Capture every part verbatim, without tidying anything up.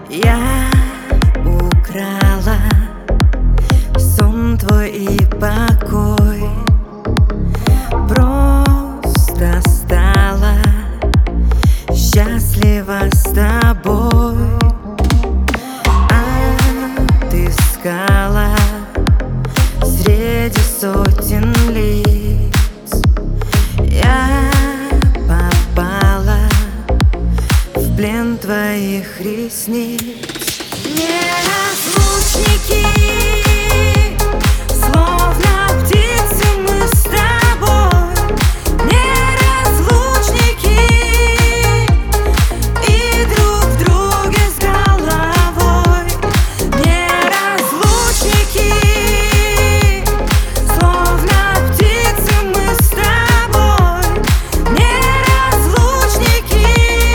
Я украла сон твой и покой, просто стала счастлива с тобой. Отыскала среди сотен лиц, я попала в плен твоих ресниц. Неразлучники, словно птицы мы с тобой. Неразлучники, и друг в друге с головой. Неразлучники, словно птицы мы с тобой. Неразлучники,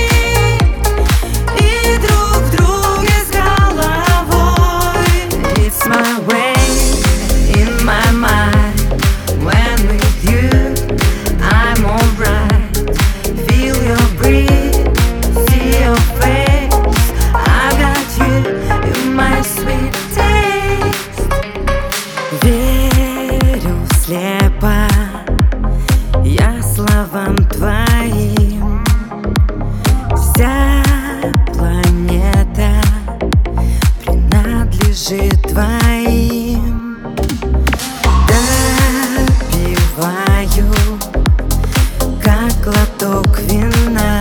и друг в друге с головой. It's my way in my mind. When with you I'm alright. Feel your breath, see your face. I've got you in my sweet taste. Верю слепо я словам твоим. Вся планета принадлежит твоим. Допиваю, как глоток вина.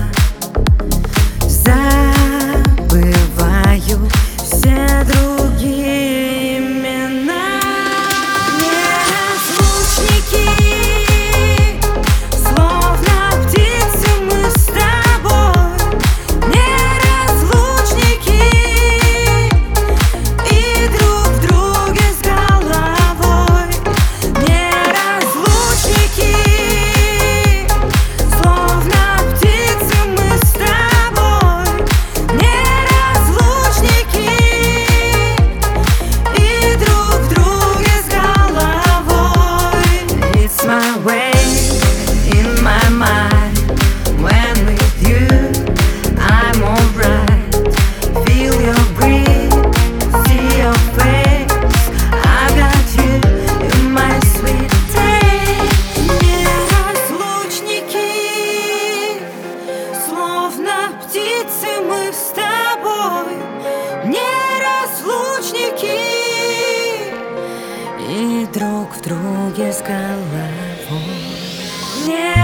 Забываю все другие имена. Неразлучники, словно птицы мы с тобой. Неразлучники, и друг в друге с головой. Неразлучники, словно птицы мы с тобой. Неразлучники, и друг в друге с головой. It's my way in my mind. When with you I'm alright. Feel your breath, see your face. I've got you in my sweet taste. Неразлучники, словно птицы мы с тобой. Неразлучники, и друг в друге с головой.